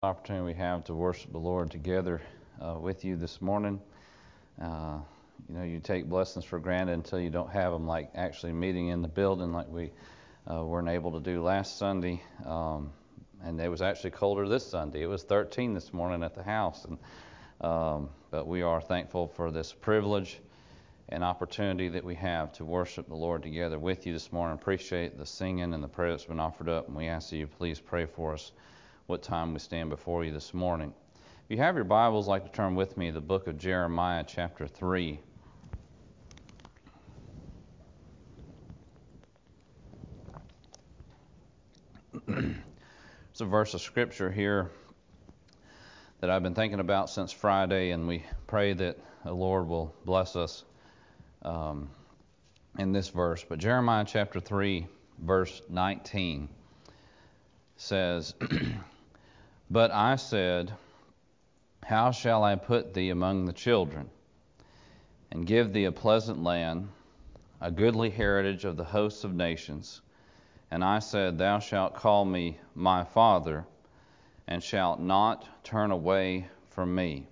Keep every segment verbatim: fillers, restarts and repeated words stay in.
Opportunity we have to worship the Lord together uh, with you this morning. Uh, you know, you take blessings for granted until you don't have them, like actually meeting in the building like we uh, weren't able to do last Sunday. Um, and it was actually colder this Sunday. It was thirteen this morning at the house. And, um, but we are thankful for this privilege and opportunity that we have to worship the Lord together with you this morning. Appreciate the singing and the prayer that's been offered up. And we ask that you please pray for us what time we stand before you this morning. If you have your Bibles, I'd like to turn with me to the book of Jeremiah, chapter three. It's a verse of Scripture here that I've been thinking about since Friday, and we pray that the Lord will bless us um, in this verse. But Jeremiah chapter three, verse nineteen says, But I said, How shall I put thee among the children, and give thee a pleasant land, a goodly heritage of the hosts of nations? And I said, Thou shalt call me my father, and shalt not turn away from me.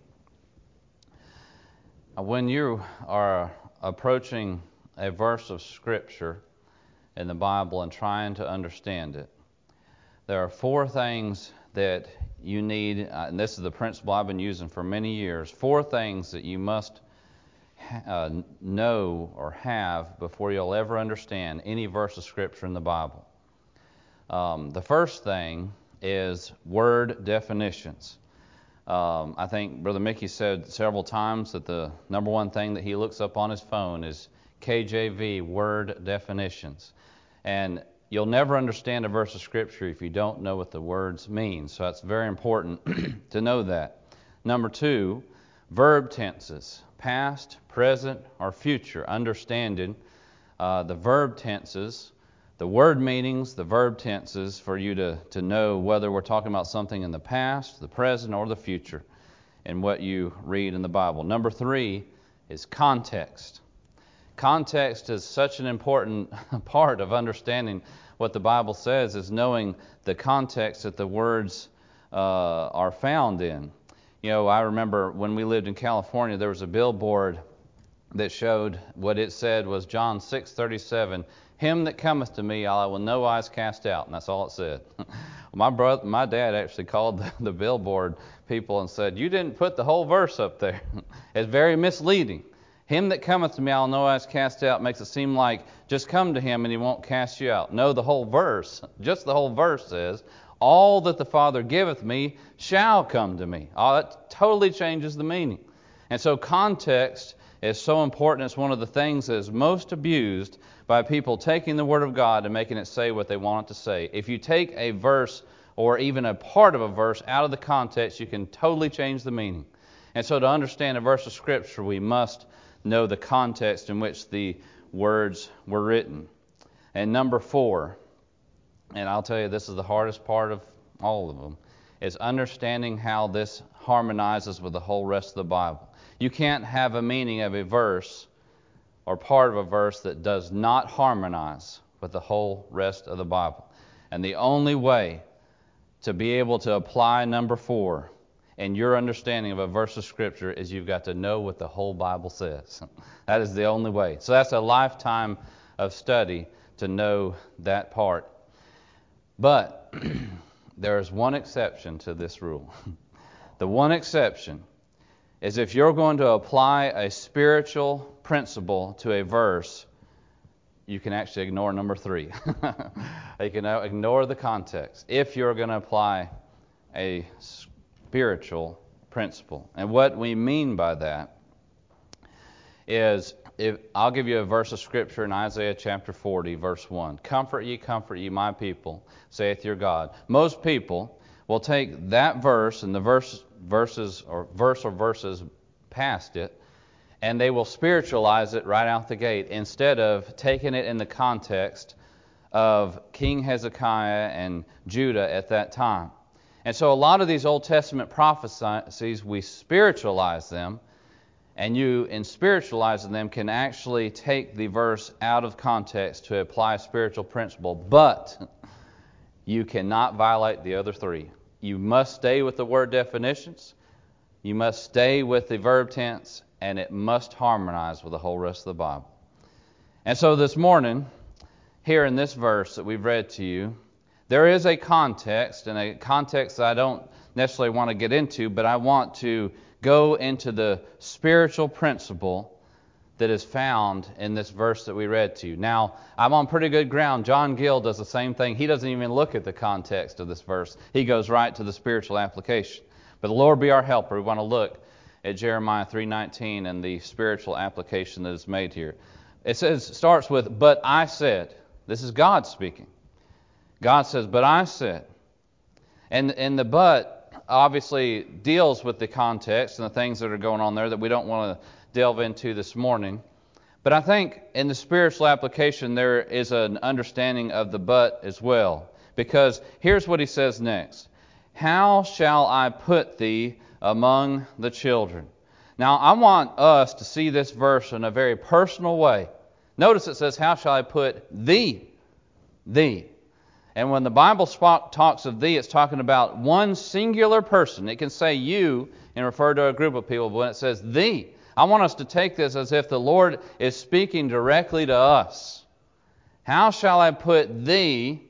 When you are approaching a verse of Scripture in the Bible and trying to understand it, there are four things that you need, uh, and this is the principle I've been using for many years, four things that you must ha- uh, know or have before you'll ever understand any verse of Scripture in the Bible. Um, the first thing is word definitions. Um, I think Brother Mickey said several times that the number one thing that he looks up on his phone is K J V, word definitions. And you'll never understand a verse of Scripture if you don't know what the words mean. So that's very important to know that. Number two, verb tenses, past, present, or future. Understanding uh, the verb tenses, the word meanings, the verb tenses, for you to, to know whether we're talking about something in the past, the present, or the future in what you read in the Bible. Number three is context. Context is such an important part of understanding what the Bible says, is knowing the context that the words uh, are found in. You know, I remember when we lived in California, there was a billboard that showed what it said was John six thirty-seven, Him that cometh to me I will no wise cast out. And that's all it said. my brother, my dad actually called the, the billboard people and said, you didn't put the whole verse up there. It's very misleading. Him that cometh to me, I'll no wise cast out, makes it seem like just come to him and he won't cast you out. No, the whole verse, just the whole verse says, all that the Father giveth me shall come to me. Oh, that totally changes the meaning. And so context is so important. It's one of the things that is most abused by people taking the Word of God and making it say what they want it to say. If you take a verse or even a part of a verse out of the context, you can totally change the meaning. And so to understand a verse of Scripture, we must know the context in which the words were written. And number four, and I'll tell you this is the hardest part of all of them, is understanding how this harmonizes with the whole rest of the Bible. You can't have a meaning of a verse or part of a verse that does not harmonize with the whole rest of the Bible. And the only way to be able to apply number four in your understanding of a verse of Scripture is you've got to know what the whole Bible says. That is the only way. So that's a lifetime of study to know that part. But there is one exception to this rule. The one exception is if you're going to apply a spiritual principle to a verse, you can actually ignore number three. You can ignore the context if you're going to apply a spiritual principle. And what we mean by that is, if I'll give you a verse of Scripture in Isaiah chapter forty, verse one. Comfort ye, comfort ye, my people, saith your God. Most people will take that verse and the verse, verses or verse or verses past it, and they will spiritualize it right out the gate instead of taking it in the context of King Hezekiah and Judah at that time. And so a lot of these Old Testament prophecies, we spiritualize them, and you, in spiritualizing them, can actually take the verse out of context to apply a spiritual principle. But you cannot violate the other three. you must stay with the word definitions, you must stay with the verb tense, and it must harmonize with the whole rest of the Bible. And so this morning, here in this verse that we've read to you, there is a context, and a context that I don't necessarily want to get into, but I want to go into the spiritual principle that is found in this verse that we read to you. Now, I'm on pretty good ground. John Gill does the same thing. He doesn't even look at the context of this verse. He goes right to the spiritual application. But the Lord be our helper. We want to look at Jeremiah three nineteen and the spiritual application that is made here. It says, starts with, but I said. This is God speaking. God says, but I said. And, and the but obviously deals with the context and the things that are going on there that we don't want to delve into this morning. But I think in the spiritual application there is an understanding of the but as well. Because here's what he says next. How shall I put thee among the children? Now I want us to see this verse in a very personal way. Notice it says, how shall I put thee? Thee. And when the Bible talks of thee, it's talking about one singular person. It can say you and refer to a group of people, but when it says thee, I want us to take this as if the Lord is speaking directly to us. How shall I put thee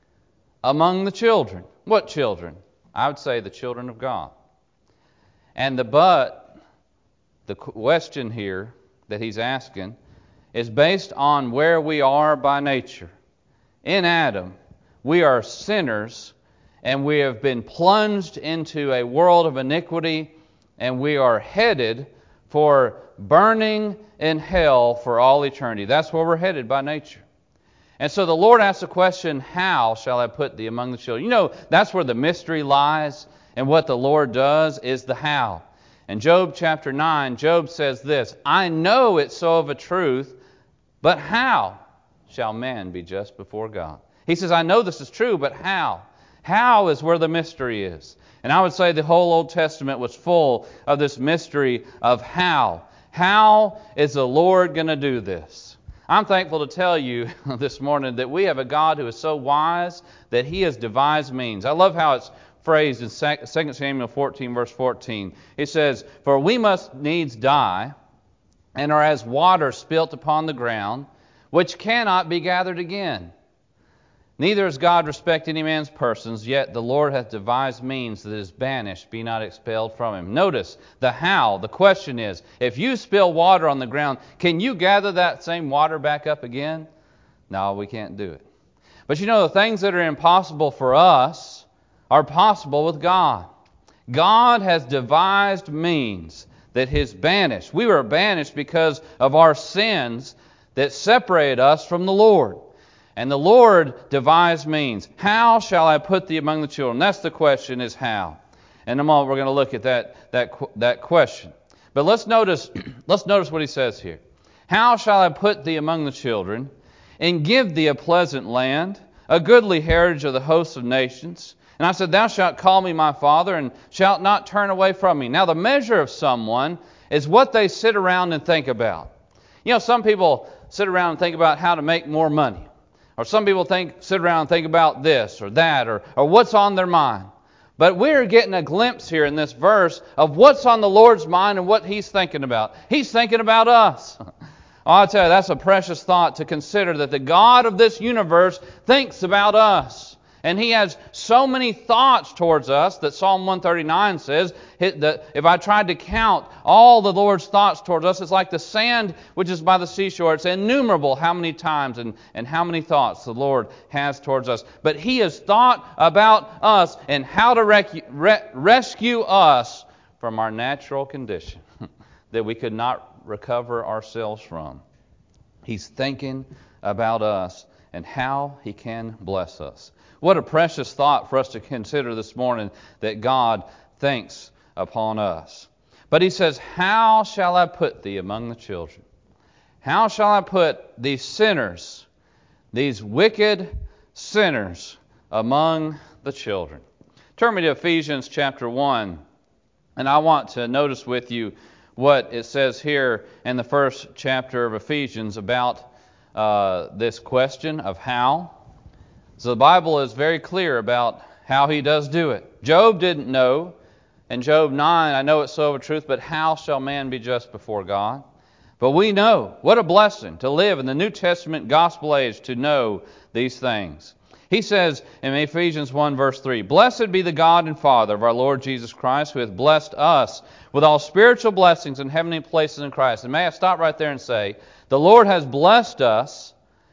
among the children? What children? I would say the children of God. And the but, the question here that he's asking, is based on where we are by nature. In Adam, we are sinners, and we have been plunged into a world of iniquity, and we are headed for burning in hell for all eternity. That's where we're headed by nature. And so the Lord asks the question, how shall I put thee among the children? You know, that's where the mystery lies, and what the Lord does is the how. In Job chapter nine, Job says this, I know it so of a truth, but how shall man be just before God? He says, I know this is true, but how? How is where the mystery is. And I would say the whole Old Testament was full of this mystery of how. How is the Lord going to do this? I'm thankful to tell you this morning that we have a God who is so wise that He has devised means. I love how it's phrased in Second Samuel fourteen, verse fourteen. It says, for we must needs die, and are as water spilt upon the ground, which cannot be gathered again. Neither does God respect any man's persons, yet the Lord hath devised means that is banished be not expelled from him. Notice the how. The question is, if you spill water on the ground, can you gather that same water back up again? No, we can't do it. But you know, the things that are impossible for us are possible with God. God has devised means that His banished. We were banished because of our sins that separate us from the Lord. And the Lord devised means. How shall I put thee among the children? That's the question, is how. In a moment we're going to look at that, that, that question. But let's notice, let's notice what he says here. How shall I put thee among the children, and give thee a pleasant land, a goodly heritage of the hosts of nations? And I said, thou shalt call me my father, and shalt not turn away from me. Now the measure of someone is what they sit around and think about. You know, some people sit around and think about how to make more money. Or some people think, sit around and think about this or that, or, or what's on their mind. But we're getting a glimpse here in this verse of what's on the Lord's mind and what He's thinking about. He's thinking about us. Oh, I'll tell you, that's a precious thought to consider, that the God of this universe thinks about us. And He has so many thoughts towards us that Psalm one thirty-nine says, that if I tried to count all the Lord's thoughts towards us, it's like the sand which is by the seashore. It's innumerable how many times and, and how many thoughts the Lord has towards us. But He has thought about us and how to rec- re- rescue us from our natural condition that we could not recover ourselves from. He's thinking about us and how He can bless us. What a precious thought for us to consider this morning, that God thinks upon us. But He says, how shall I put thee among the children? How shall I put these sinners, these wicked sinners, among the children? Turn me to Ephesians chapter one, and I want to notice with you what it says here in the first chapter of Ephesians about uh, this question of how. So the Bible is very clear about how He does do it. Job didn't know. In Job nine, I know it's so of a truth, but how shall man be just before God? But we know. What a blessing to live in the New Testament gospel age to know these things. He says in Ephesians one verse three, Blessed be the God and Father of our Lord Jesus Christ, who hath blessed us with all spiritual blessings in heavenly places in Christ. And may I stop right there and say, the Lord has blessed us,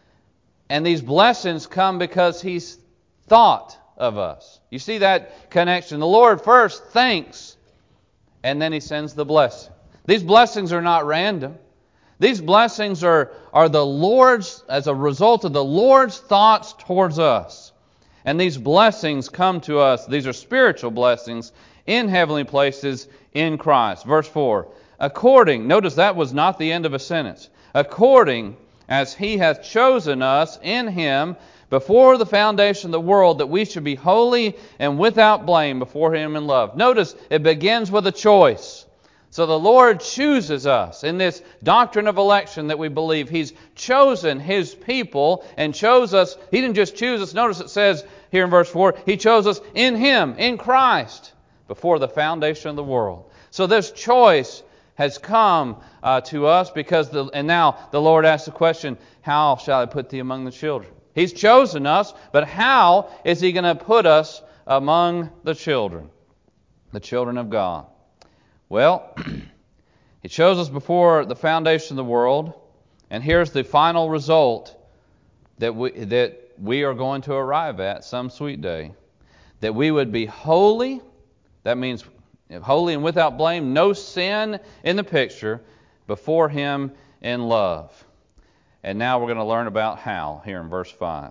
and these blessings come because He's thought of us. You see that connection? The Lord first thanks, and then He sends the blessing. These blessings are not random. These blessings are, are the Lord's, as a result of the Lord's thoughts towards us. And these blessings come to us, these are spiritual blessings in heavenly places in Christ. Verse four, according, notice that was not the end of a sentence, according as He hath chosen us in Him before the foundation of the world, that we should be holy and without blame before Him in love. Notice it begins with a choice. So the Lord chooses us in this doctrine of election that we believe. He's chosen His people and chose us. He didn't just choose us. Notice it says here in verse four, He chose us in Him, in Christ, before the foundation of the world. So this choice has come uh, to us because, the, and now the Lord asks the question, how shall I put thee among the children? He's chosen us, but how is He going to put us among the children, the children of God? Well, He chose us before the foundation of the world, and here's the final result that we, that we are going to arrive at some sweet day. That we would be holy, that means holy and without blame, no sin in the picture, before Him in love. And now we're going to learn about how, here in verse five.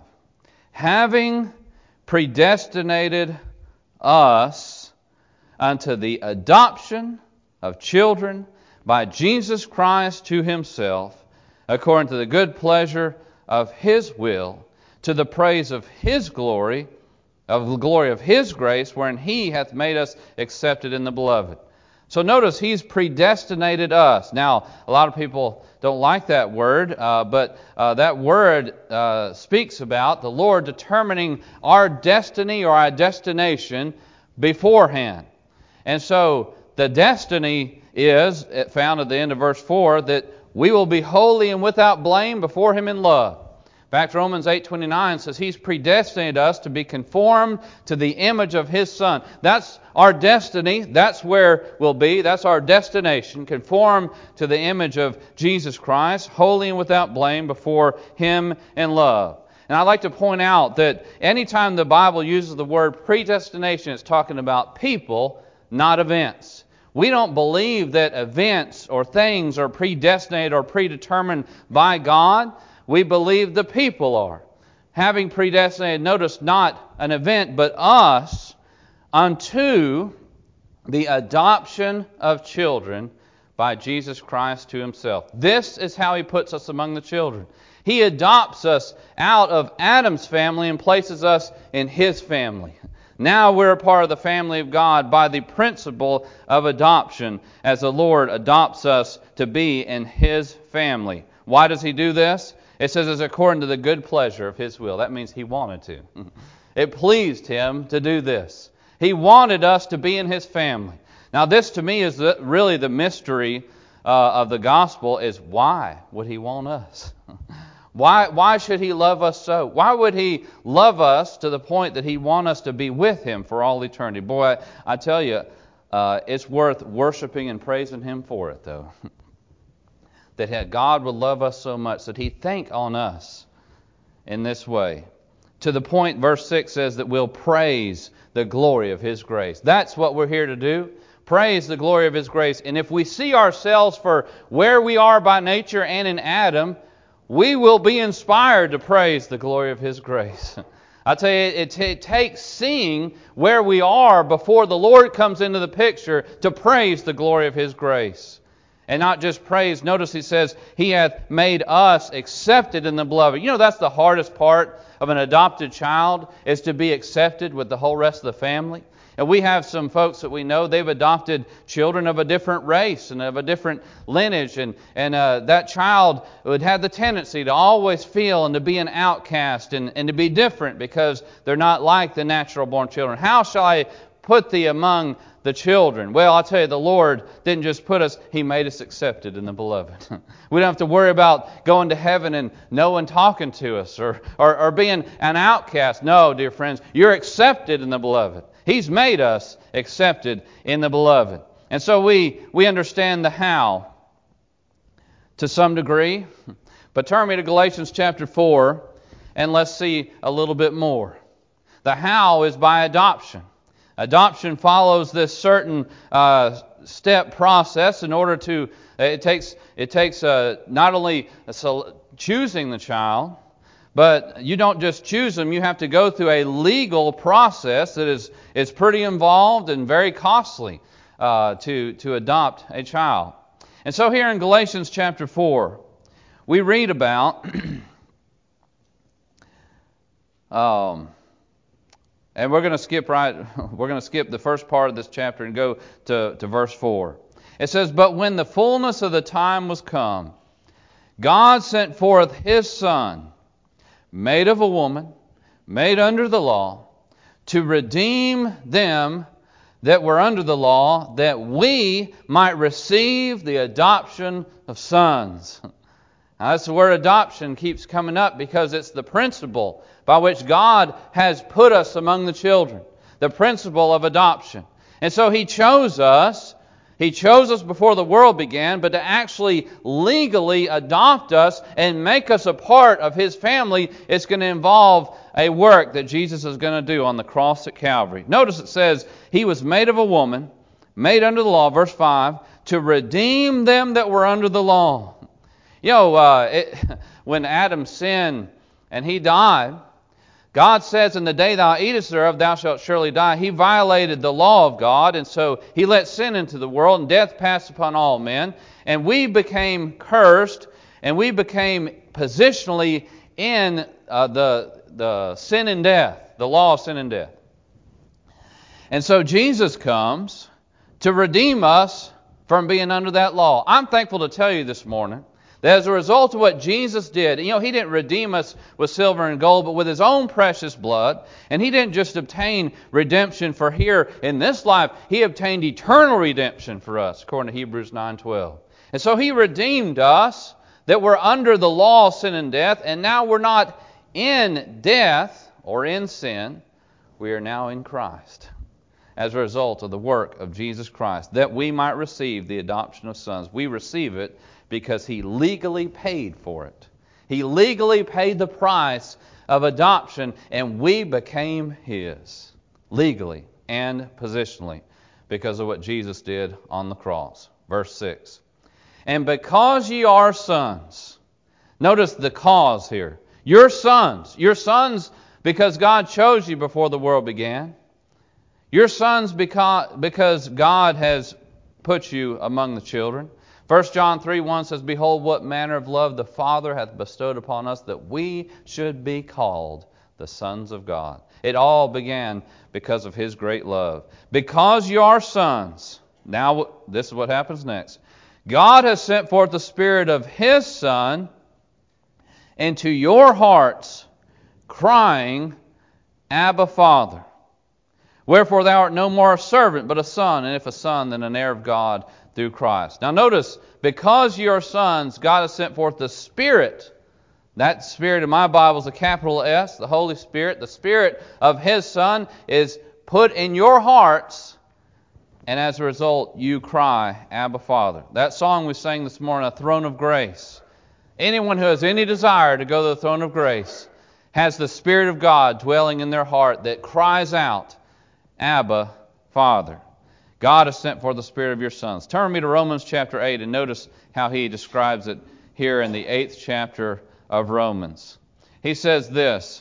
Having predestinated us unto the adoption of children by Jesus Christ to Himself, according to the good pleasure of His will, to the praise of His glory, of the glory of His grace, wherein He hath made us accepted in the Beloved. So notice He's predestinated us. Now, a lot of people don't like that word, uh, but uh, that word uh, speaks about the Lord determining our destiny or our destination beforehand. And so the destiny is, found at the end of verse four, that we will be holy and without blame before Him in love. In fact, Romans eight twenty-nine says He's predestinated us to be conformed to the image of His Son. That's our destiny. That's where we'll be. That's our destination. Conform to the image of Jesus Christ, holy and without blame before Him in love. And I'd like to point out that anytime the Bible uses the word predestination, it's talking about people, not events. We don't believe that events or things are predestinated or predetermined by God. We believe the people are. Having predestinated, notice not an event, but us unto the adoption of children by Jesus Christ to Himself. This is how He puts us among the children. He adopts us out of Adam's family and places us in His family. Now we're a part of the family of God by the principle of adoption, as the Lord adopts us to be in His family. Why does He do this? It says it's according to the good pleasure of His will. That means He wanted to. It pleased Him to do this. He wanted us to be in His family. Now this to me is the, really the mystery uh, of the gospel, is why would He want us? Why, why should He love us so? Why would He love us to the point that He want us to be with Him for all eternity? Boy, I, I tell you, uh, it's worth worshiping and praising Him for it, though. That God would love us so much that He think on us in this way. To the point, verse six says that we'll praise the glory of His grace. That's what we're here to do. Praise the glory of His grace. And if we see ourselves for where we are by nature and in Adam, we will be inspired to praise the glory of His grace. I tell you, it, it takes seeing where we are before the Lord comes into the picture to praise the glory of His grace. And not just praise. Notice He says, He hath made us accepted in the Beloved. You know, that's the hardest part of an adopted child, is to be accepted with the whole rest of the family. And we have some folks that we know, they've adopted children of a different race and of a different lineage. And, and uh, that child would have the tendency to always feel and to be an outcast and, and to be different because they're not like the natural born children. How shall I put thee among the children? Well, I'll tell you, the Lord didn't just put us, He made us accepted in the Beloved. We don't have to worry about going to heaven and no one talking to us or, or, or being an outcast. No, dear friends, you're accepted in the Beloved. He's made us accepted in the Beloved. And so we, we understand the how to some degree. But turn me to Galatians chapter four and let's see a little bit more. The how is by adoption. Adoption follows this certain uh, step process in order to, it takes, it takes uh, not only choosing the child, but you don't just choose them, you have to go through a legal process that is, is pretty involved and very costly uh, to, to adopt a child. And so here in Galatians chapter four, we read about, um, and we're going to skip right, we're going to skip the first part of this chapter and go to, to verse four. It says, "But when the fullness of the time was come, God sent forth His Son, made of a woman, made under the law, to redeem them that were under the law, that we might receive the adoption of sons." Now, that's the word adoption keeps coming up because it's the principle by which God has put us among the children. The principle of adoption. And so He chose us. He chose us before the world began, but to actually legally adopt us and make us a part of His family, it's going to involve a work that Jesus is going to do on the cross at Calvary. Notice it says, He was made of a woman, made under the law, verse five, to redeem them that were under the law. You know, uh, it, when Adam sinned and he died, God says, "In the day thou eatest thereof, thou shalt surely die." He violated the law of God, and so He let sin into the world, and death passed upon all men. And we became cursed, and we became positionally in uh, the, the sin and death, the law of sin and death. And so Jesus comes to redeem us from being under that law. I'm thankful to tell you this morning that as a result of what Jesus did, you know, He didn't redeem us with silver and gold, but with His own precious blood. And He didn't just obtain redemption for here in this life. He obtained eternal redemption for us, according to Hebrews nine twelve. And so He redeemed us that were under the law of sin and death. And now we're not in death or in sin. We are now in Christ as a result of the work of Jesus Christ, that we might receive the adoption of sons. We receive it because He legally paid for it. He legally paid the price of adoption, and we became His, legally and positionally, because of what Jesus did on the cross. Verse six. "And because ye are sons," notice the cause here. You're sons. You're sons because God chose you before the world began. You're sons because, because God has put you among the children. First John three one says, "Behold, what manner of love the Father hath bestowed upon us, that we should be called the sons of God." It all began because of His great love. "Because you are sons," now this is what happens next, "God has sent forth the Spirit of His Son into your hearts, crying, Abba, Father. Wherefore thou art no more a servant, but a son, and if a son, then an heir of God through Christ." Now notice, because you are sons, God has sent forth the Spirit. That Spirit in my Bible is a capital S, the Holy Spirit. The Spirit of His Son is put in your hearts, and as a result, you cry, Abba, Father. That song we sang this morning, "A Throne of Grace." Anyone who has any desire to go to the throne of grace has the Spirit of God dwelling in their heart that cries out, Abba, Father. God has sent forth the Spirit of your sons. Turn me to Romans chapter eight and notice how he describes it here in the eighth chapter of Romans. He says this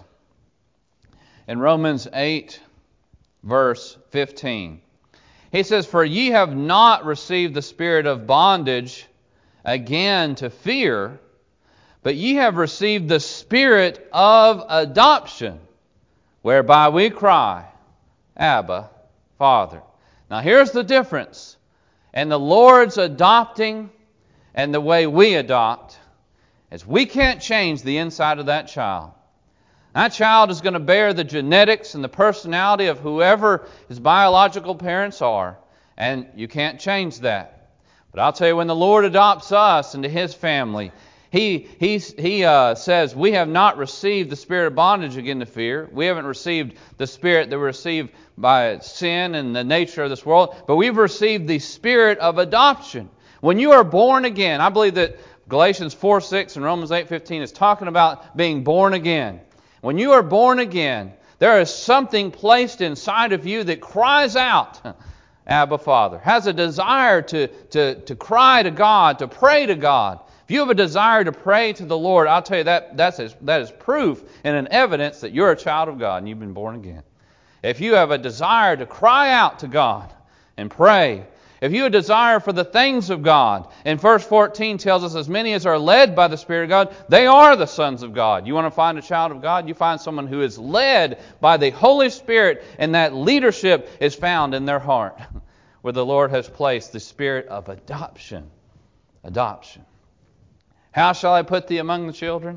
in Romans eight, verse fifteen. He says, "For ye have not received the spirit of bondage again to fear, but ye have received the Spirit of adoption, whereby we cry, Abba, Father. Now here's the difference. And the Lord's adopting and the way we adopt is we can't change the inside of that child. That child is going to bear the genetics and the personality of whoever his biological parents are. And you can't change that. But I'll tell you, when the Lord adopts us into His family, He He, he uh, says, we have not received the spirit of bondage again to fear. We haven't received the spirit that we received by sin and the nature of this world. But we've received the spirit of adoption. When you are born again, I believe that Galatians four six and Romans eight fifteen is talking about being born again. When you are born again, there is something placed inside of you that cries out, Abba, Father. Has a desire to, to, to cry to God, to pray to God. If you have a desire to pray to the Lord, I'll tell you that that's, that is proof and an evidence that you're a child of God and you've been born again. If you have a desire to cry out to God and pray, if you have a desire for the things of God, and verse fourteen tells us, as many as are led by the Spirit of God, they are the sons of God. You want to find a child of God? You find someone who is led by the Holy Spirit, and that leadership is found in their heart, where the Lord has placed the spirit of adoption. Adoption. How shall I put thee among the children?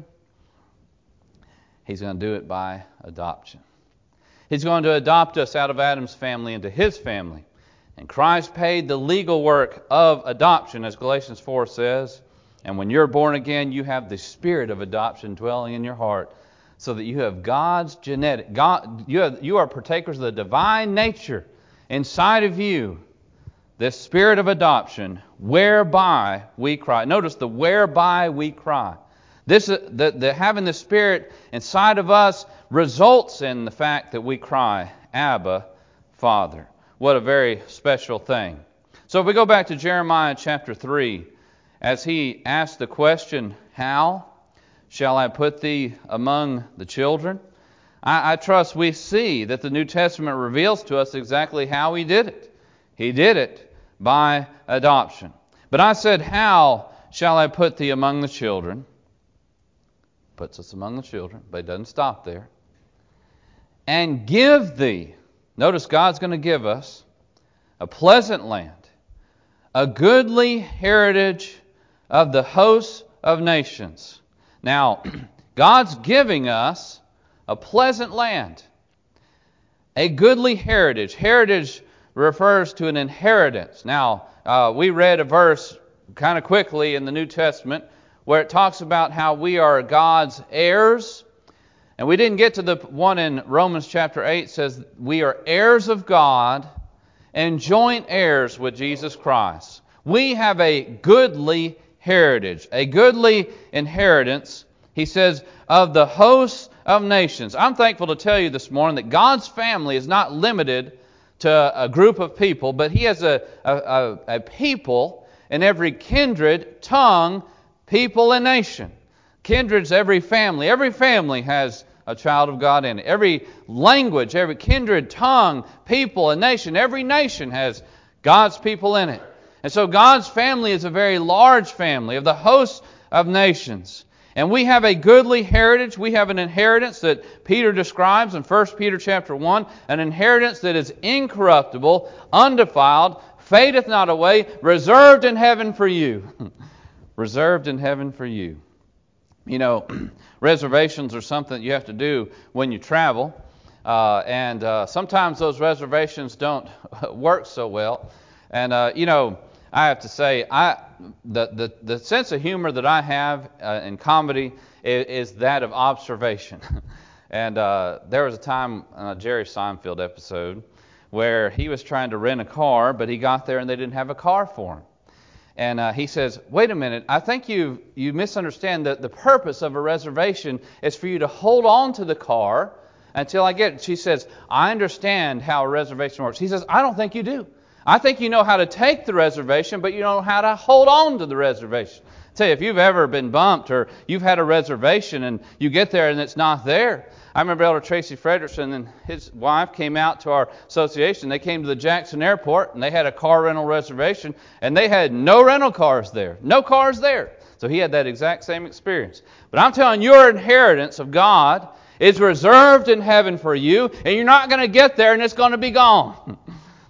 He's going to do it by adoption. He's going to adopt us out of Adam's family into His family. And Christ paid the legal work of adoption, as Galatians four says. And when you're born again, you have the spirit of adoption dwelling in your heart, so that you have God's genetic. God, you, have, you are partakers of the divine nature inside of you. This spirit of adoption, whereby we cry. Notice the whereby we cry. This, the, the having the Spirit inside of us results in the fact that we cry, Abba, Father. What a very special thing. So if we go back to Jeremiah chapter three, as he asked the question, how shall I put thee among the children? I, I trust we see that the New Testament reveals to us exactly how He did it. He did it by adoption. But I said, how shall I put thee among the children? Puts us among the children, but it doesn't stop there. And give thee. Notice God's going to give us a pleasant land, a goodly heritage of the hosts of nations. Now, God's giving us a pleasant land, a goodly heritage. Heritage refers to an inheritance. Now, uh, we read a verse kind of quickly in the New Testament where it talks about how we are God's heirs. And we didn't get to the one in Romans chapter eight, says we are heirs of God and joint heirs with Jesus Christ. We have a goodly heritage, a goodly inheritance, he says, of the hosts of nations. I'm thankful to tell you this morning that God's family is not limited to a group of people, but He has a, a, a people in every kindred, tongue, people, and nation. Kindred's every family. Every family has a child of God in it. Every language, every kindred, tongue, people, and nation, every nation has God's people in it. And so God's family is a very large family of the host of nations. And we have a goodly heritage. We have an inheritance that Peter describes in First Peter chapter one, an inheritance that is incorruptible, undefiled, fadeth not away, reserved in heaven for you. Reserved in heaven for you. You know, reservations are something that you have to do when you travel. Uh, and uh, sometimes those reservations don't work so well. And, uh, you know, I have to say, I the, the, the sense of humor that I have uh, in comedy is, is that of observation. And uh, there was a time in a Jerry Seinfeld episode where he was trying to rent a car, but he got there and they didn't have a car for him. And uh, he says, wait a minute, I think you you misunderstand that the purpose of a reservation is for you to hold on to the car until I get it. She says, I understand how a reservation works. He says, I don't think you do. I think you know how to take the reservation, but you don't know how to hold on to the reservation. I tell you, if you've ever been bumped or you've had a reservation and you get there and it's not there. I remember Elder Tracy Frederickson and his wife came out to our association. They came to the Jackson Airport and they had a car rental reservation and they had no rental cars there. No cars there. So he had that exact same experience. But I'm telling you, your inheritance of God is reserved in heaven for you, and you're not going to get there and it's going to be gone.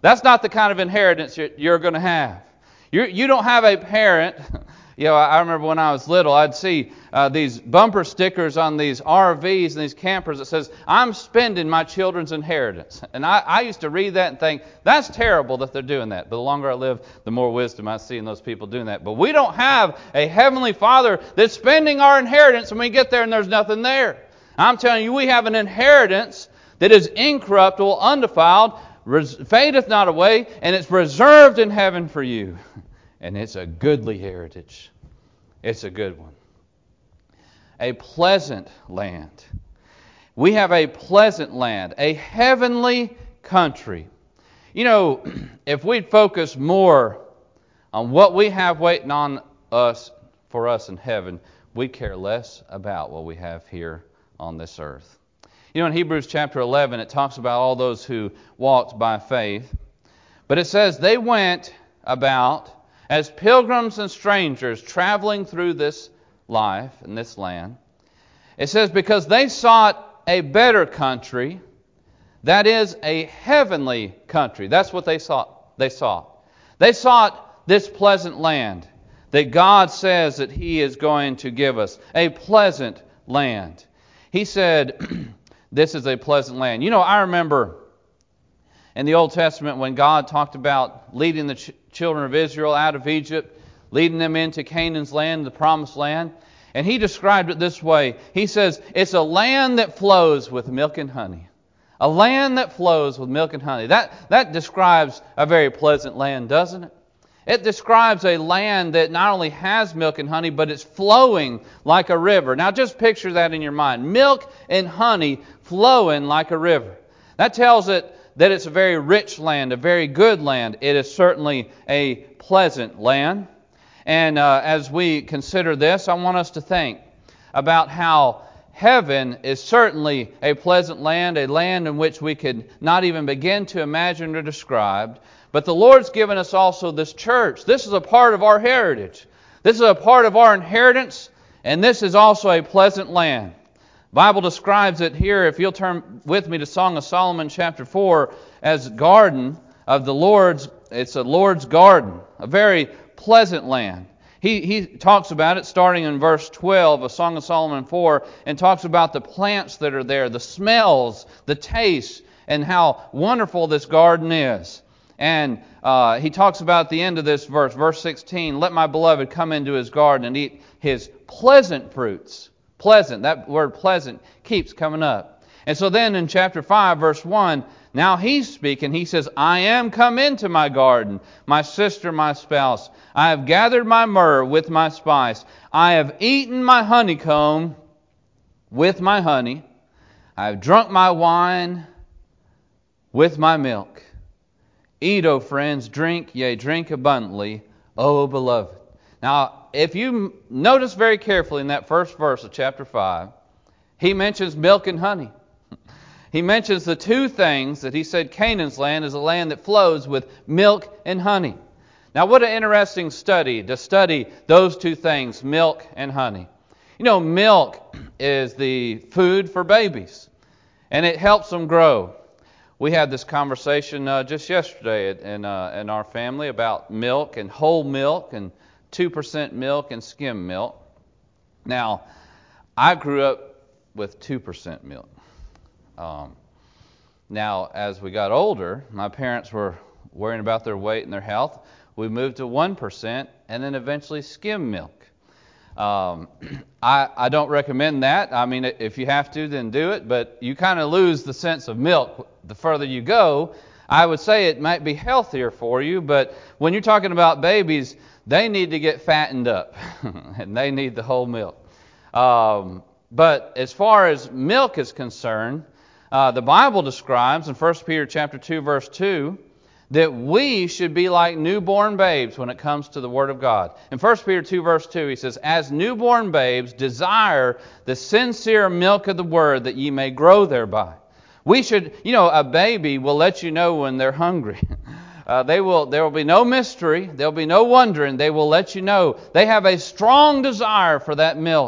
That's not the kind of inheritance you're, you're going to have. You're, you don't have a parent. You know, I remember when I was little, I'd see uh, these bumper stickers on these R Vs and these campers that says, "I'm spending my children's inheritance." And I, I used to read that and think, that's terrible that they're doing that. But the longer I live, the more wisdom I see in those people doing that. But we don't have a Heavenly Father that's spending our inheritance when we get there and there's nothing there. I'm telling you, we have an inheritance that is incorruptible, undefiled, fadeth not away, and it's reserved in heaven for you. And it's a goodly heritage. It's a good one. A pleasant land. We have a pleasant land, a heavenly country. You know, if we'd focus more on what we have waiting on us for us in heaven, we'd care less about what we have here on this earth. You know, in Hebrews chapter eleven, it talks about all those who walked by faith. But it says they went about as pilgrims and strangers traveling through this life and this land. It says because they sought a better country, that is a heavenly country. That's what they sought. They sought. They sought this pleasant land that God says that He is going to give us. A pleasant land. He said, this is a pleasant land. You know, I remember in the Old Testament when God talked about leading the ch- children of Israel out of Egypt, leading them into Canaan's land, the promised land. And He described it this way. He says, it's a land that flows with milk and honey. A land that flows with milk and honey. That, that describes a very pleasant land, doesn't it? It describes a land that not only has milk and honey, but it's flowing like a river. Now just picture that in your mind. Milk and honey flowing like a river. That tells it that it's a very rich land, a very good land. It is certainly a pleasant land. And uh, as we consider this, I want us to think about how heaven is certainly a pleasant land, a land in which we could not even begin to imagine or describe. But the Lord's given us also this church. This is a part of our heritage. This is a part of our inheritance, and this is also a pleasant land. The Bible describes it here, if you'll turn with me to Song of Solomon chapter four, as garden of the Lord's. It's a Lord's garden, a very pleasant land. He, he talks about it starting in verse twelve of Song of Solomon four, and talks about the plants that are there, the smells, the tastes, and how wonderful this garden is. And uh, he talks about at the end of this verse, verse sixteen, let my beloved come into his garden and eat his pleasant fruits. Pleasant, that word pleasant keeps coming up. And so then in chapter five, verse one, now he's speaking. He says, I am come into my garden, my sister, my spouse. I have gathered my myrrh with my spice. I have eaten my honeycomb with my honey. I have drunk my wine with my milk. Eat, O friends, drink, yea, drink abundantly, O beloved. Now, if you notice very carefully in that first verse of chapter five, he mentions milk and honey. He mentions the two things that he said Canaan's land is a land that flows with milk and honey. Now, what an interesting study to study those two things, milk and honey. You know, milk is the food for babies, and it helps them grow. We had this conversation uh, just yesterday in, uh, in our family about milk and whole milk and two percent milk and skim milk. Now, I grew up with two percent milk. Um, now, as we got older, my parents were worrying about their weight and their health. We moved to one percent and then eventually skim milk. Um, I, I don't recommend that. I mean, if you have to, then do it. But you kind of lose the sense of milk the further you go. I would say it might be healthier for you, but when you're talking about babies, they need to get fattened up, and they need the whole milk. Um, but as far as milk is concerned, uh, the Bible describes in First Peter chapter two, verse two, that we should be like newborn babes when it comes to the Word of God. In First Peter two, verse two, he says, as newborn babes, desire the sincere milk of the Word, that ye may grow thereby. We should, you know, a baby will let you know when they're hungry. Uh, they will. There will be no mystery. There will be no wondering. They will let you know. They have a strong desire for that milk.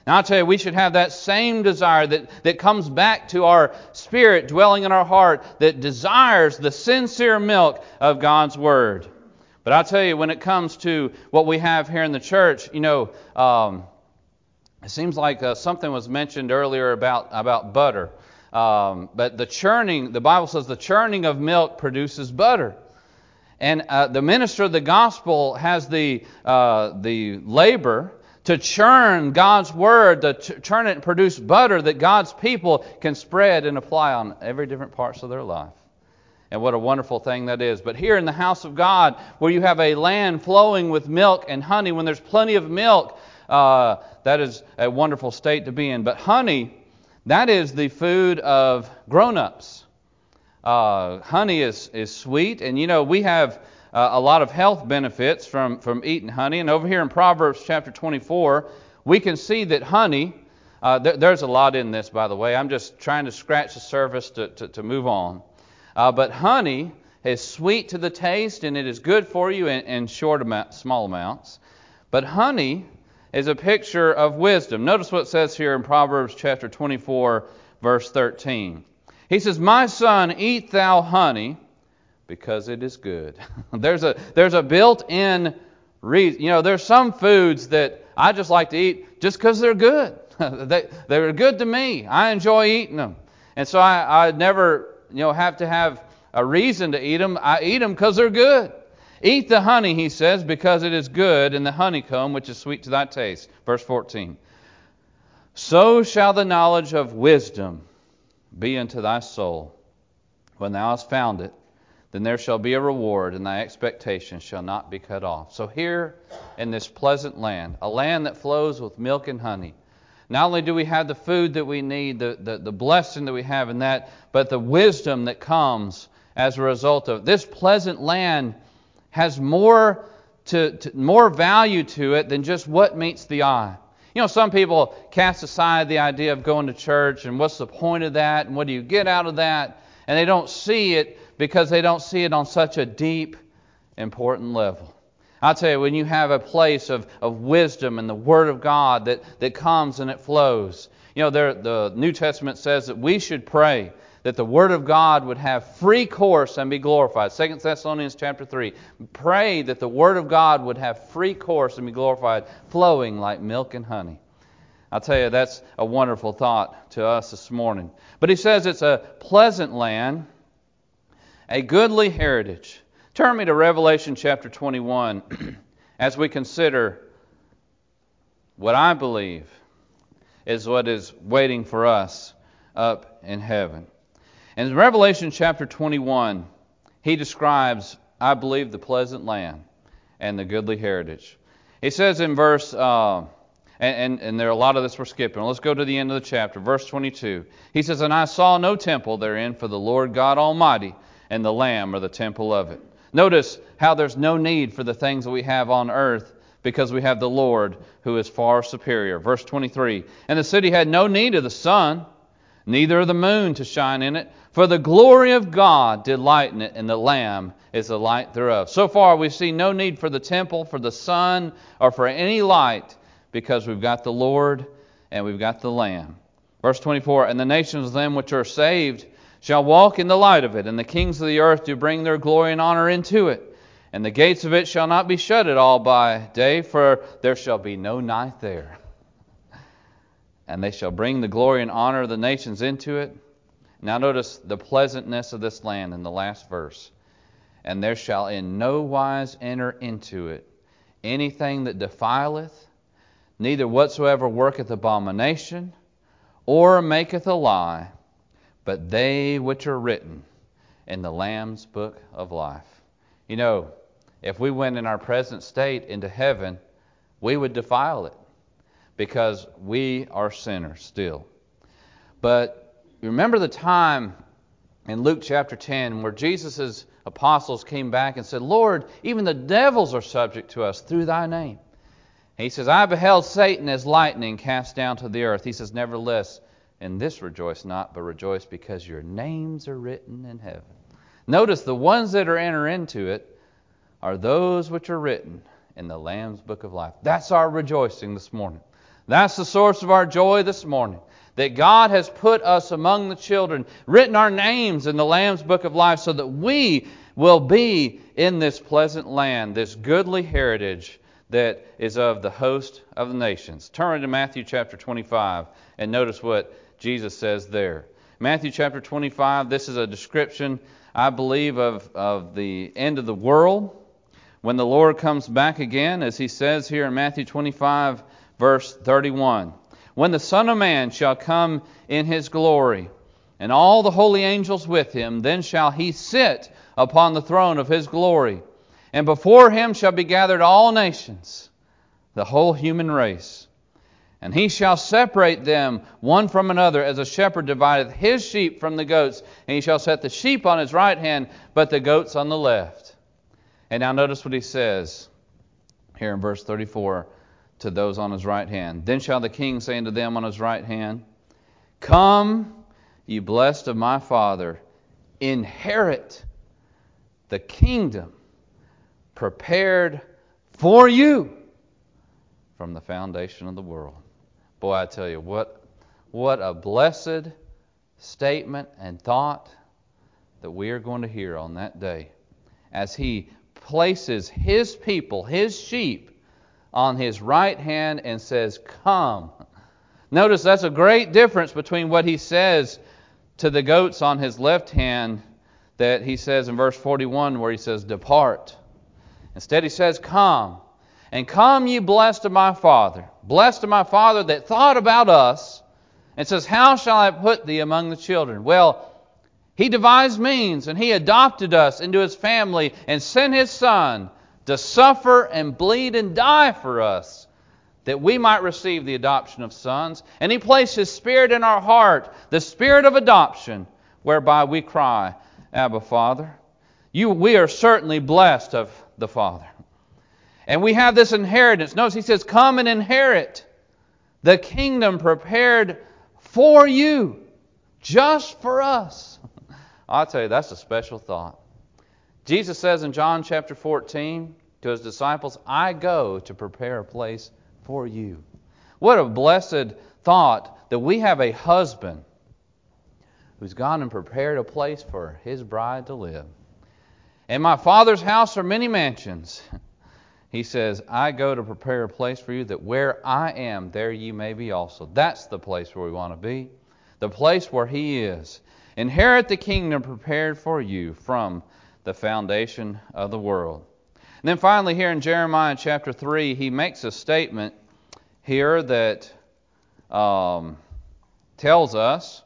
And I'll tell you, we should have that same desire that, that comes back to our spirit, dwelling in our heart, that desires the sincere milk of God's Word. But I'll tell you, when it comes to what we have here in the church, you know, um, it seems like uh, something was mentioned earlier about, about butter. Um, but the churning, the Bible says the churning of milk produces butter. And uh, the minister of the gospel has the uh, the labor to churn God's Word, to ch- churn it and produce butter that God's people can spread and apply on every different parts of their life. And what a wonderful thing that is. But here in the house of God, where you have a land flowing with milk and honey, when there's plenty of milk, uh, that is a wonderful state to be in. But honey, that is the food of grown-ups. Uh, honey is, is sweet, and you know, we have uh, a lot of health benefits from, from eating honey. And over here in Proverbs chapter twenty-four, we can see that honey, uh, th- there's a lot in this, by the way. I'm just trying to scratch the surface to, to, to move on. Uh, but honey is sweet to the taste, and it is good for you in, in short amount, small amounts. But honey is a picture of wisdom. Notice what it says here in Proverbs chapter twenty-four, verse thirteen. He says, "My son, eat thou honey, because it is good." there's a there's a built-in reason. You know, there's some foods that I just like to eat just because they're good. they they're good to me. I enjoy eating them, and so I I never you know have to have a reason to eat them. I eat them because they're good. "Eat the honey," he says, "because it is good, and the honeycomb, which is sweet to thy taste." Verse fourteen. "So shall the knowledge of wisdom be unto thy soul. When thou hast found it, then there shall be a reward, and thy expectation shall not be cut off." So here in this pleasant land, a land that flows with milk and honey, not only do we have the food that we need, the, the, the blessing that we have in that, but the wisdom that comes as a result of this pleasant land has more to, to more value to it than just what meets the eye. You know, some people cast aside the idea of going to church and what's the point of that and what do you get out of that, and they don't see it because they don't see it on such a deep, important level. I'll tell you, when you have a place of, of wisdom and the Word of God that, that comes and it flows. You know, there, the New Testament says that we should pray that the Word of God would have free course and be glorified. Second Thessalonians chapter three. Pray that the Word of God would have free course and be glorified, flowing like milk and honey. I'll tell you, that's a wonderful thought to us this morning. But he says it's a pleasant land, a goodly heritage. Turn me to Revelation chapter twenty-one as we consider what I believe is what is waiting for us up in heaven. In Revelation chapter twenty-one, he describes, I believe, the pleasant land and the goodly heritage. He says in verse, uh, and, and, and there are a lot of this we're skipping. Let's go to the end of the chapter, verse twenty-two. He says, "And I saw no temple therein, for the Lord God Almighty and the Lamb are the temple of it." Notice how there's no need for the things that we have on earth because we have the Lord who is far superior. Verse twenty-three, "And the city had no need of the sun, neither of the moon to shine in it, for the glory of God did lighten it, and the Lamb is the light thereof." So far we see no need for the temple, for the sun, or for any light, because we've got the Lord and we've got the Lamb. Verse twenty-four, "And the nations of them which are saved shall walk in the light of it, and the kings of the earth do bring their glory and honor into it. And the gates of it shall not be shut at all by day, for there shall be no night there. And they shall bring the glory and honor of the nations into it." Now notice the pleasantness of this land in the last verse. "And there shall in no wise enter into it anything that defileth, neither whatsoever worketh abomination, or maketh a lie, but they which are written in the Lamb's book of life." You know, if we went in our present state into heaven, we would defile it because we are sinners still. But remember the time in Luke chapter ten where Jesus' apostles came back and said, "Lord, even the devils are subject to us through thy name." He says, "I beheld Satan as lightning cast down to the earth." He says, "Nevertheless, in this rejoice not, but rejoice because your names are written in heaven." Notice the ones that are enter into it are those which are written in the Lamb's book of life. That's our rejoicing this morning. That's the source of our joy this morning. That God has put us among the children, written our names in the Lamb's Book of Life so that we will be in this pleasant land, this goodly heritage that is of the host of the nations. Turn to Matthew chapter twenty-five and notice what Jesus says there. Matthew chapter twenty-five, this is a description, I believe, of, of the end of the world. When the Lord comes back again, as He says here in Matthew twenty-five, verse thirty-one. When the Son of Man shall come in His glory, and all the holy angels with Him, then shall He sit upon the throne of His glory. And before Him shall be gathered all nations, the whole human race. And He shall separate them one from another, as a shepherd divideth his sheep from the goats. And He shall set the sheep on His right hand, but the goats on the left. And now notice what He says here in verse thirty-four to those on His right hand. Then shall the King say unto them on His right hand, Come, ye blessed of my Father, inherit the kingdom prepared for you from the foundation of the world. Boy, I tell you, what, what a blessed statement and thought that we are going to hear on that day as He places His people, His sheep, on His right hand and says, Come. Notice that's a great difference between what He says to the goats on His left hand that He says in verse forty-one where He says, Depart. Instead He says, Come. And come ye blessed of my Father. Blessed of my Father that thought about us and says, How shall I put thee among the children? Well, He devised means and He adopted us into His family and sent His Son to suffer and bleed and die for us that we might receive the adoption of sons. And He placed His Spirit in our heart, the Spirit of adoption, whereby we cry, Abba, Father. You, we are certainly blessed of the Father. And we have this inheritance. Notice He says, Come and inherit the kingdom prepared for you, just for us. I'll tell you, that's a special thought. Jesus says in John chapter fourteen to His disciples, I go to prepare a place for you. What a blessed thought that we have a husband who's gone and prepared a place for His bride to live. In my Father's house are many mansions. He says, I go to prepare a place for you, that where I am, there ye may be also. That's the place where we want to be. The place where He is. Inherit the kingdom prepared for you from the foundation of the world. And then finally here in Jeremiah chapter three, he makes a statement here that um, tells us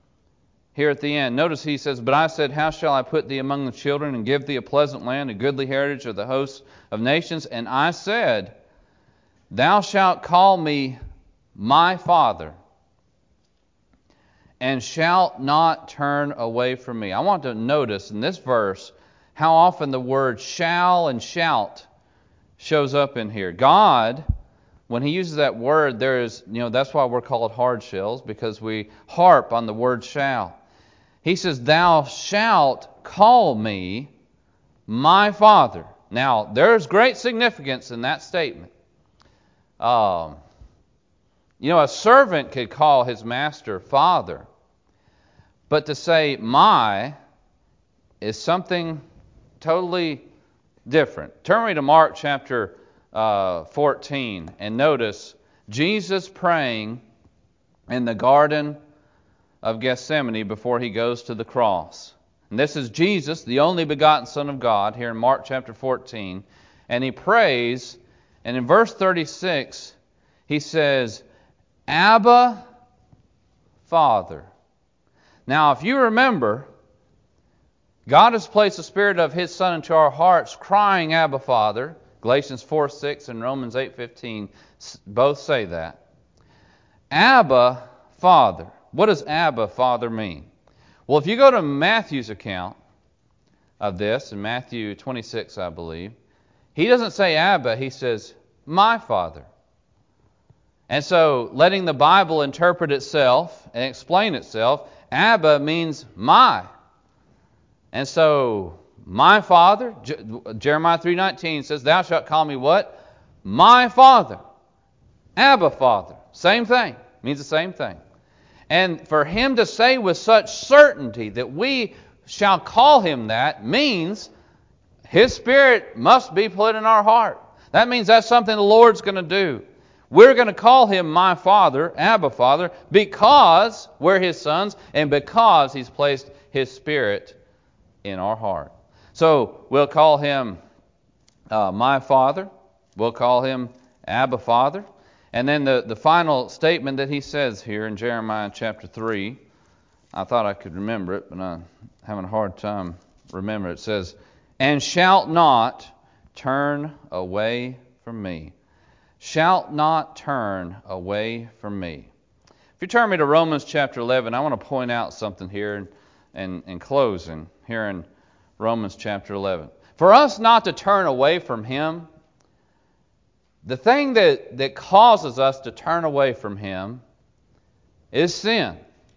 here at the end. Notice he says, But I said, How shall I put thee among the children, and give thee a pleasant land, a goodly heritage of the hosts of nations? And I said, Thou shalt call me my Father, and shalt not turn away from me. I want to notice in this verse how often the word shall and shalt shows up in here. God, when He uses that word, there is, you know, that's why we're called hard shells, because we harp on the word shall. He says, Thou shalt call me my Father. Now, there's great significance in that statement. Um, you know, a servant could call his master Father, but to say my is something totally different. Turn me to Mark chapter uh, fourteen and notice Jesus praying in the Garden of Gethsemane before He goes to the cross. And this is Jesus, the only begotten Son of God, here in Mark chapter fourteen. And He prays, and in verse thirty-six, He says, Abba, Father. Now, if you remember, God has placed the Spirit of His Son into our hearts, crying, Abba, Father. Galatians four six and Romans eight fifteen both say that. Abba, Father. What does Abba, Father mean? Well, if you go to Matthew's account of this, in Matthew twenty-six, I believe, he doesn't say Abba, he says, my Father. And so, letting the Bible interpret itself and explain itself, Abba means my. And so, my Father, Jeremiah three nineteen says, Thou shalt call me what? My Father. Abba, Father. Same thing. Means the same thing. And for Him to say with such certainty that we shall call Him that means His Spirit must be put in our heart. That means that's something the Lord's going to do. We're going to call Him my Father, Abba Father, because we're His sons and because He's placed His Spirit in our heart. So we'll call Him uh, my Father. We'll call Him Abba Father. And then the, the final statement that He says here in Jeremiah chapter three, I thought I could remember it, but I'm having a hard time remembering it. It says, "And shalt not turn away from me." Shalt not turn away from me. If you turn me to Romans chapter eleven, I want to point out something here in, in, in closing, here in Romans chapter eleven. For us not to turn away from Him, the thing that, that causes us to turn away from Him is sin.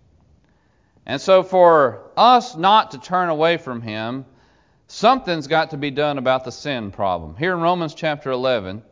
And so for us not to turn away from Him, something's got to be done about the sin problem. Here in Romans chapter eleven,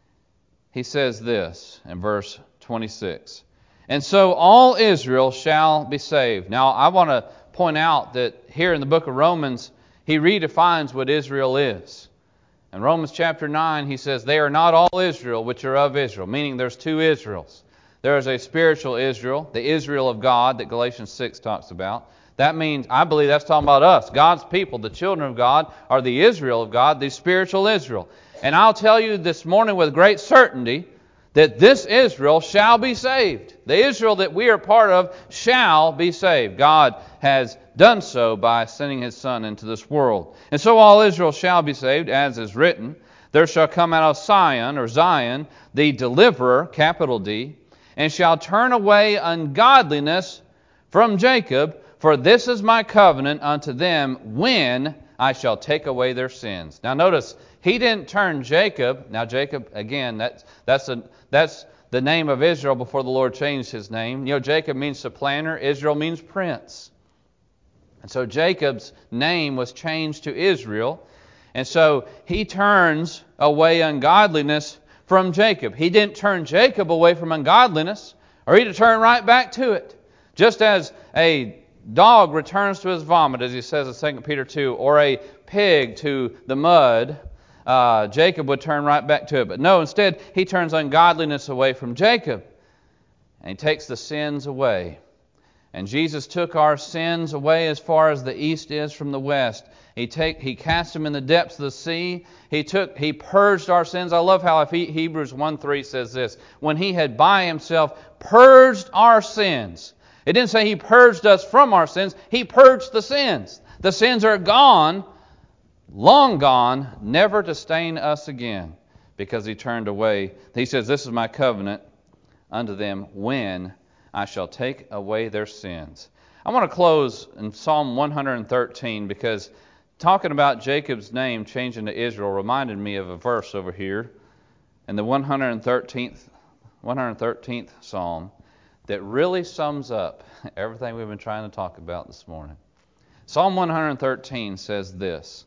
he says this in verse twenty-six. "And so all Israel shall be saved." Now I want to point out that here in the book of Romans, he redefines what Israel is. In Romans chapter nine, he says, "They are not all Israel which are of Israel," meaning there's two Israels. There is a spiritual Israel, the Israel of God that Galatians six talks about. That means, I believe that's talking about us. God's people, the children of God, are the Israel of God, the spiritual Israel. And I'll tell you this morning with great certainty that this Israel shall be saved. The Israel that we are part of shall be saved. God has done so by sending His Son into this world. And so all Israel shall be saved, as is written, "There shall come out of Sion," or Zion, "the deliverer," capital D, "and shall turn away ungodliness from Jacob. For this is my covenant unto them when I shall take away their sins." Now notice, He didn't turn Jacob. Now Jacob, again, that's that's a, that's the name of Israel before the Lord changed his name. You know, Jacob means supplanter. Israel means prince. And so Jacob's name was changed to Israel. And so He turns away ungodliness from Jacob. He didn't turn Jacob away from ungodliness, or He'd turn right back to it. Just as a dog returns to his vomit, as he says in Second Peter two, or a pig to the mud, uh, Jacob would turn right back to it. But no, instead, he turns ungodliness away from Jacob, and He takes the sins away. And Jesus took our sins away as far as the east is from the west. He take He cast them in the depths of the sea. He took He purged our sins. I love how if he, Hebrews one three says this, "When He had by Himself purged our sins." It didn't say He purged us from our sins. He purged the sins. The sins are gone, long gone, never to stain us again, because He turned away. He says, "This is my covenant unto them when I shall take away their sins." I want to close in Psalm one thirteen, because talking about Jacob's name changing to Israel reminded me of a verse over here in the one hundred thirteenth, one hundred thirteenth Psalm that really sums up everything we've been trying to talk about this morning. Psalm one hundred thirteen says this,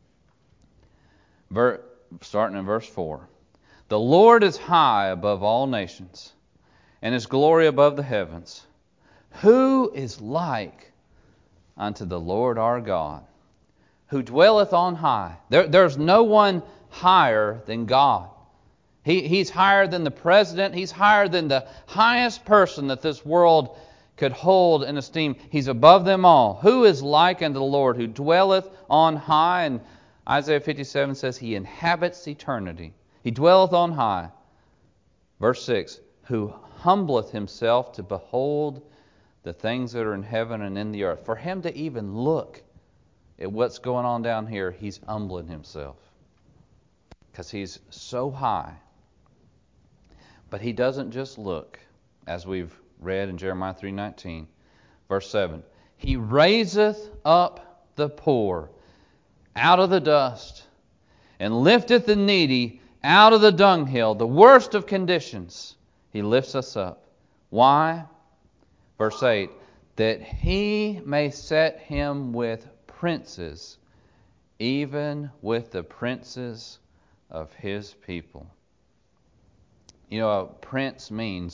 starting in verse four. "The Lord is high above all nations, and His glory above the heavens. Who is like unto the Lord our God, who dwelleth on high?" There, there's no one higher than God. He, he's higher than the president. He's higher than the highest person that this world could hold in esteem. He's above them all. Who is like unto the Lord, who dwelleth on high? And Isaiah fifty-seven says He inhabits eternity. He dwelleth on high. Verse six, "Who humbleth Himself to behold the things that are in heaven and in the earth." For Him to even look at what's going on down here, He's humbling Himself, because He's so high. But He doesn't just look, as we've read in Jeremiah three nineteen. Verse seven, "He raiseth up the poor out of the dust, and lifteth the needy out of the dunghill," the worst of conditions. He lifts us up. Why? Verse eight, "that He may set him with princes, even with the princes of His people." You know, a prince means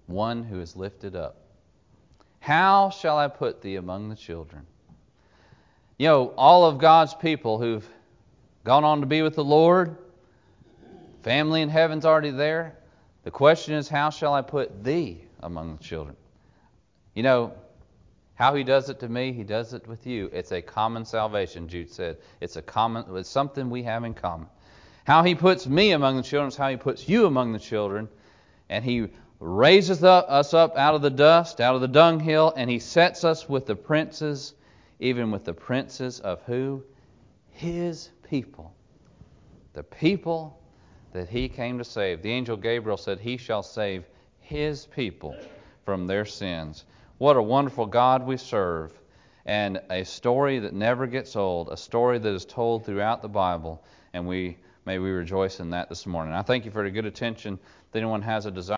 one who is lifted up. How shall I put thee among the children? You know, all of God's people who've gone on to be with the Lord, family in heaven's already there. The question is, how shall I put thee among the children? You know, how He does it to me, He does it with you. It's a common salvation, Jude said. It's a common, it's something we have in common. How He puts me among the children is how He puts you among the children. And He raises up, us up out of the dust, out of the dunghill, and He sets us with the princes, even with the princes of who? His people. The people that He came to save. The angel Gabriel said, He shall save His people from their sins. What a wonderful God we serve. And a story that never gets old, a story that is told throughout the Bible, and we may we rejoice in that this morning. I thank you for the good attention. If anyone has a desire